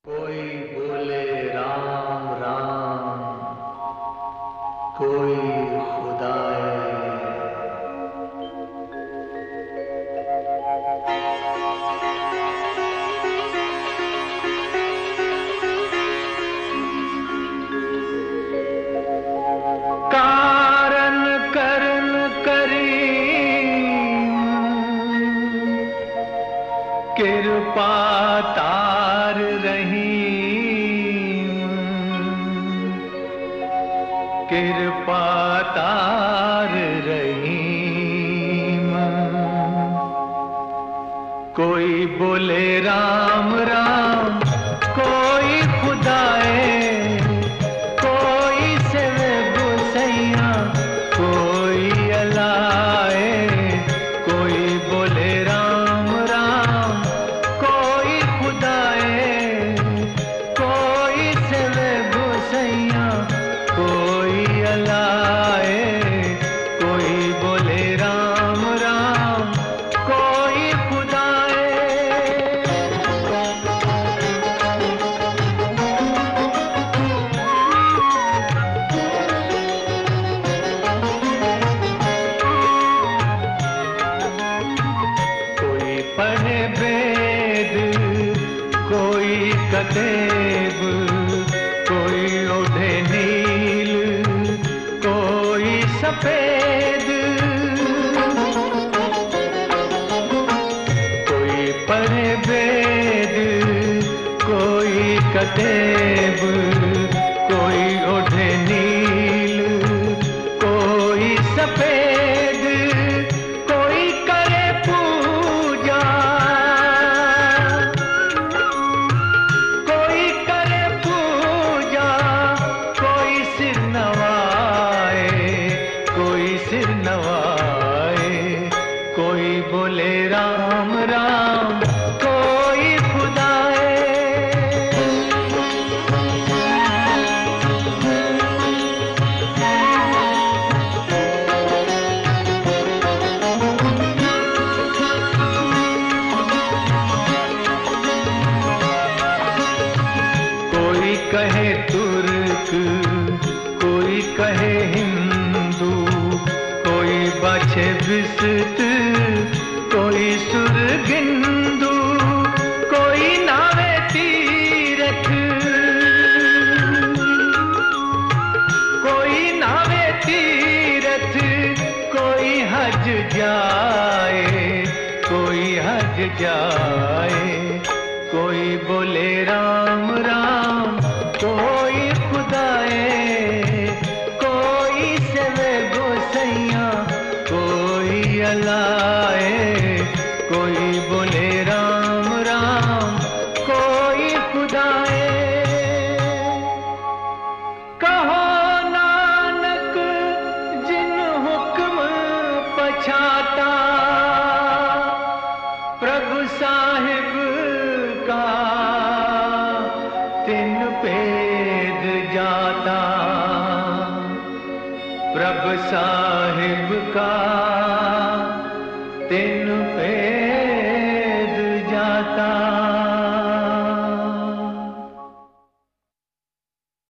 कोई बोले राम राम, कोई खुदाए। कारण करन करीम, कृपा तार रहीम, कृपा तार रहीम। कोई बोले राम राम, कोई खुदाए, कोई सेवे गोसैया, कोई अलाए। कोई बोले राम राम, कोई खुदाए, कोई सेवे गोसैया, कोई अलाए। कोई बोले राम राम, कोई खुदाए। कोई पढ़े वेद, कोई कतेब, कोई ओढ़े नील, कोई सफेद। कोई पढ़े वेद, कोई कतेब, कोई ओढ़े नील, कोई सफेद। कोई करे पूजा, कोई करे पूजा, कोई सिर नवाए, कोई सिर नवाए। कोई बोले राम राम, कोई खुदाए। कोई कहे तुर्क, कोई कहे हिंदू, कोई बाछे विसत, कोई सुरगिंदू। कोई नावे तीरथ, कोई नावे तीरथ, कोई हज जाए, कोई हज जाए। कोई बोले राम राम, कोई खुदाए, कोई सेवे गोसैया, कोई अलाए। कोई बोले राम राम, कोई खुदाए। कहो नानक जिन हुक्म पछाता, प्रभु साहिब का तिन पेद जाता। प्रभु साहिब का